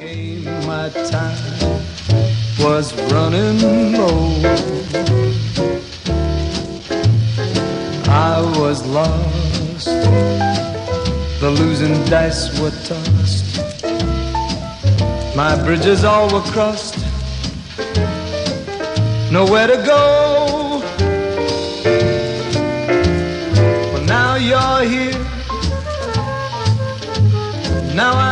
My time was running low. I was lost. The losing dice were tossed. My bridges all were crossed. Nowhere to go. Well, now you're here. Now